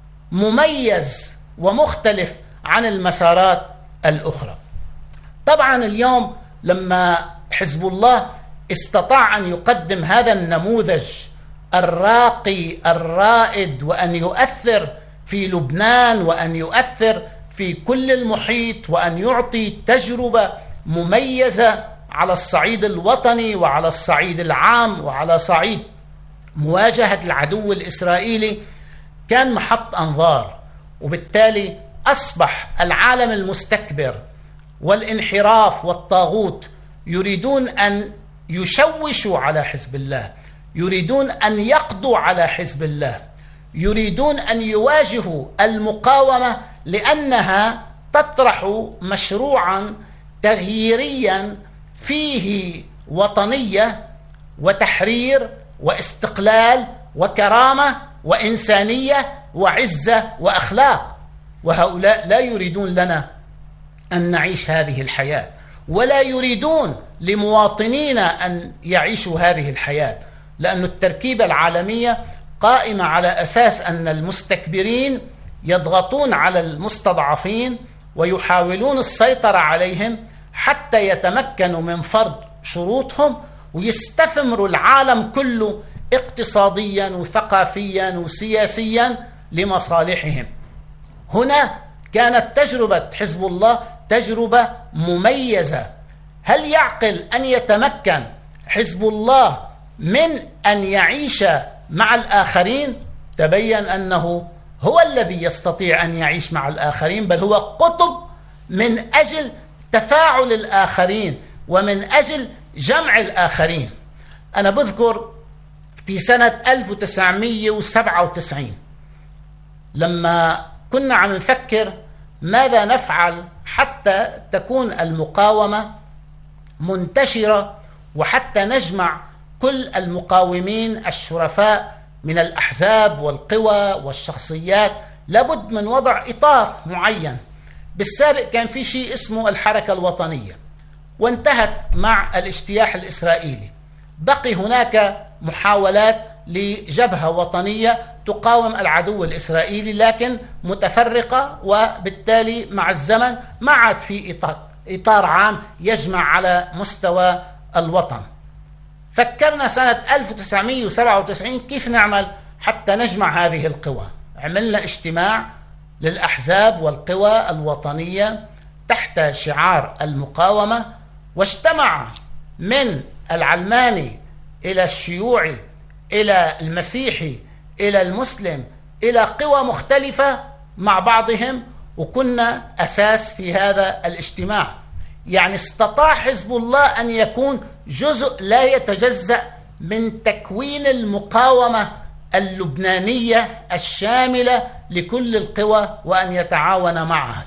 مميز ومختلف عن المسارات الأخرى. طبعا اليوم لما حزب الله استطاع أن يقدم هذا النموذج الراقي الرائد، وأن يؤثر في لبنان، وأن يؤثر في كل المحيط، وأن يعطي تجربة مميزة على الصعيد الوطني وعلى الصعيد العام وعلى صعيد مواجهة العدو الإسرائيلي، كان محط أنظار. وبالتالي أصبح العالم المستكبر والانحراف والطاغوت يريدون أن يشوشوا على حزب الله، يريدون أن يقضوا على حزب الله، يريدون أن يواجهوا المقاومة، لأنها تطرح مشروعا تغييريا فيه وطنية وتحرير واستقلال وكرامة وإنسانية وعزة وأخلاق. وهؤلاء لا يريدون لنا أن نعيش هذه الحياة، ولا يريدون لمواطنينا أن يعيشوا هذه الحياة، لأن التركيبة العالمية قائمة على أساس أن المستكبرين يضغطون على المستضعفين ويحاولون السيطرة عليهم حتى يتمكنوا من فرض شروطهم ويستثمروا العالم كله اقتصاديا وثقافيا وسياسيا لمصالحهم. هنا كانت تجربة حزب الله تجربة مميزة. هل يعقل أن يتمكن حزب الله من أن يعيش مع الآخرين؟ تبين أنه هو الذي يستطيع أن يعيش مع الآخرين، بل هو قطب من أجل تفاعل الآخرين ومن أجل جمع الآخرين. أنا بذكر في سنة ألف وتسعمئة وسبعة وتسعين لما كنا عم نفكر ماذا نفعل حتى تكون المقاومة منتشرة وحتى نجمع كل المقاومين الشرفاء من الأحزاب والقوى والشخصيات، لابد من وضع إطار معين. بالسابق كان في شيء اسمه الحركة الوطنية وانتهت مع الاجتياح الإسرائيلي. بقي هناك محاولات لجبهة وطنية تقاوم العدو الإسرائيلي لكن متفرقة، وبالتالي مع الزمن ما عاد في إطار, إطار عام يجمع على مستوى الوطن. فكرنا سنة ألف وتسعمئة وسبعة وتسعين كيف نعمل حتى نجمع هذه القوى. عملنا اجتماع للأحزاب والقوى الوطنية تحت شعار المقاومة، واجتمع من العلماني إلى الشيوعي إلى المسيحي إلى المسلم إلى قوى مختلفة مع بعضهم، وكنا أساس في هذا الاجتماع. يعني استطاع حزب الله أن يكون جزء لا يتجزأ من تكوين المقاومة اللبنانية الشاملة لكل القوى وأن يتعاون معها.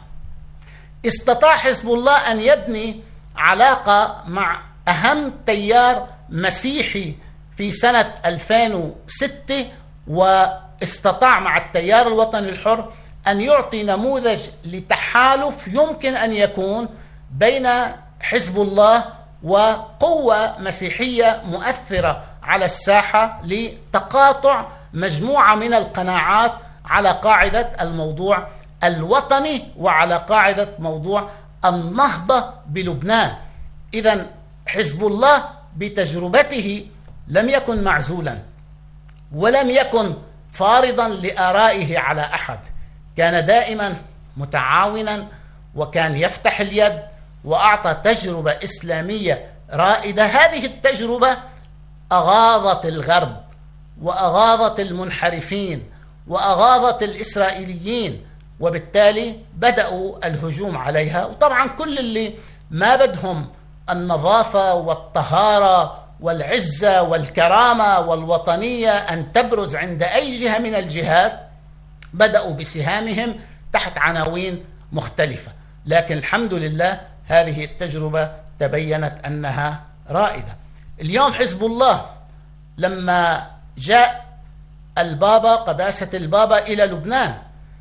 استطاع حزب الله أن يبني علاقة مع أهم تيار مسيحي في سنة ألفين وستة، واستطاع مع التيار الوطني الحر أن يعطي نموذج لتحالف يمكن أن يكون بين حزب الله وقوة مسيحية مؤثرة على الساحة لتقاطع مجموعة من القناعات على قاعدة الموضوع الوطني وعلى قاعدة موضوع النهضة بلبنان. إذن حزب الله بتجربته لم يكن معزولا ولم يكن فارضا لآرائه على أحد، كان دائما متعاونا وكان يفتح اليد وأعطى تجربة إسلامية رائدة. هذه التجربة أغاظت الغرب وأغاظت المنحرفين وأغاظت الإسرائيليين، وبالتالي بدأوا الهجوم عليها. وطبعا كل اللي ما بدهم النظافة والطهارة والعزة والكرامة والوطنية أن تبرز عند أي جهة من الجهات بدأوا بسهامهم تحت عناوين مختلفة، لكن الحمد لله هذه التجربة تبينت أنها رائدة. اليوم حزب الله لما جاء البابا قداسة البابا إلى لبنان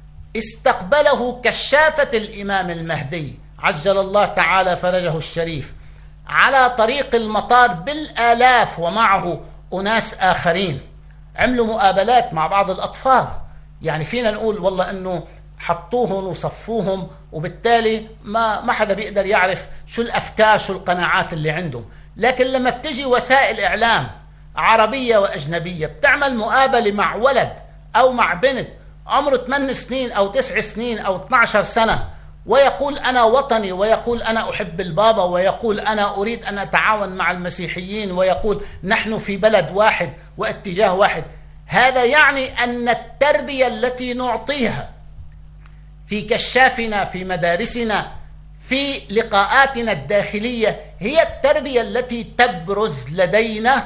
استقبله كشافة الإمام المهدي عجل الله تعالى فرجه الشريف على طريق المطار بالآلاف، ومعه أناس آخرين. عملوا مقابلات مع بعض الأطفال، يعني فينا نقول والله أنه حطوهم وصفوهم، وبالتالي ما ما حدا بيقدر يعرف شو الأفكار شو القناعات اللي عندهم. لكن لما بتجي وسائل إعلام عربية وأجنبية بتعمل مقابلة مع ولد أو مع بنت عمره ثمان سنين أو تسع سنين أو اثنتي عشرة سنة ويقول أنا وطني ويقول أنا أحب البابا ويقول أنا أريد أن أتعاون مع المسيحيين ويقول نحن في بلد واحد واتجاه واحد، هذا يعني أن التربية التي نعطيها في كشافنا في مدارسنا في لقاءاتنا الداخلية هي التربية التي تبرز لدينا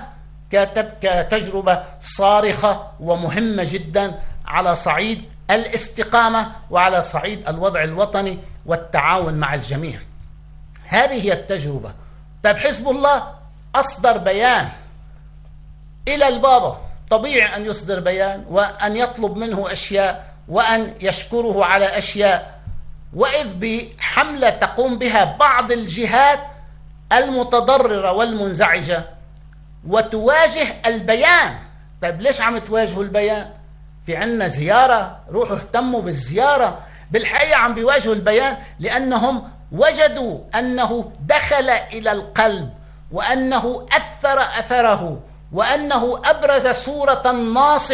كتجربة صارخة ومهمة جدا على صعيد الاستقامة وعلى صعيد الوضع الوطني والتعاون مع الجميع. هذه هي التجربة. طيب حزب الله أصدر بيان إلى البابا، طبيعي أن يصدر بيان وأن يطلب منه أشياء وأن يشكره على أشياء، وإذ بحملة تقوم بها بعض الجهات المتضررة والمنزعجة وتواجه البيان. طيب ليش عم تواجهوا البيان؟ في عنا زيارة، روحوا اهتموا بالزيارة. بالحقيقة عم بيواجهوا البيان لأنهم وجدوا أنه دخل إلى القلب وأنه أثر أثره وأنه أبرز صورة ناصعة